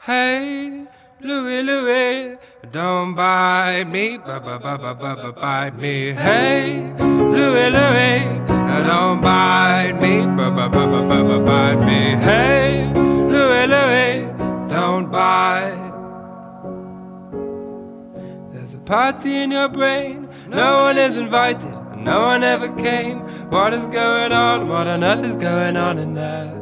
Hey, Louie, Louie, don't bite me, bite me. Hey, Louie, Louie, don't bite me, bite me. Hey, Louie, Louie, don't bite. There's a party in your brain, no one is invited, no one ever came. What is going on? What on earth is going on in there?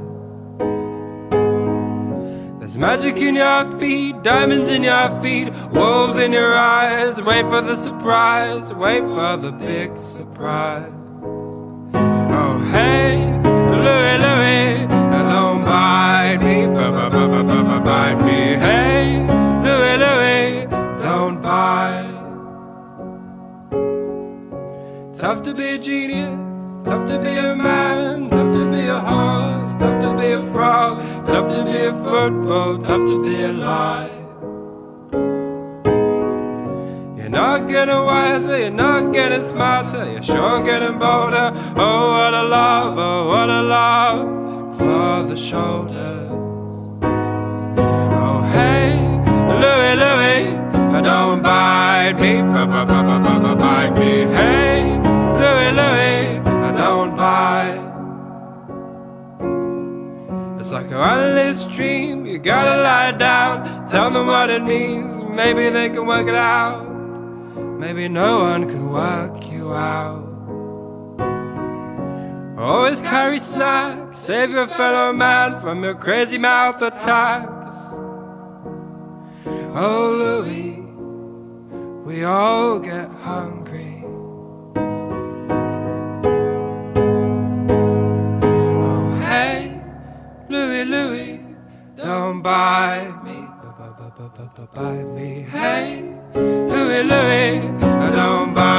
There's magic in your feet, diamonds in your feet, wolves in your eyes. Wait for the surprise, wait for the big surprise. Oh hey, Louie, Louie, don't bite me, bite me. Hey, Louie, Louie, don't bite. Tough to be a genius, tough to be a man, tough to be a horse, tough to be a frog, tough to be a football, tough to be alive. You're not getting wiser, you're not getting smarter, you're sure getting bolder. Oh what a love, oh what a love for the shoulders. Oh hey, Louie, Louie, don't bite me, bite me. Hey, Louie, Louie, don't bite. It's like a endless dream, you gotta lie down, tell them what it means, maybe they can work it out. Maybe no one can work you out. Always carry snacks, save your fellow man from your crazy mouth attacks. Oh Louie, we all get hungry. Louie, Louie, don't bite me, bite me. Hey, Louie, Louie, don't bite me.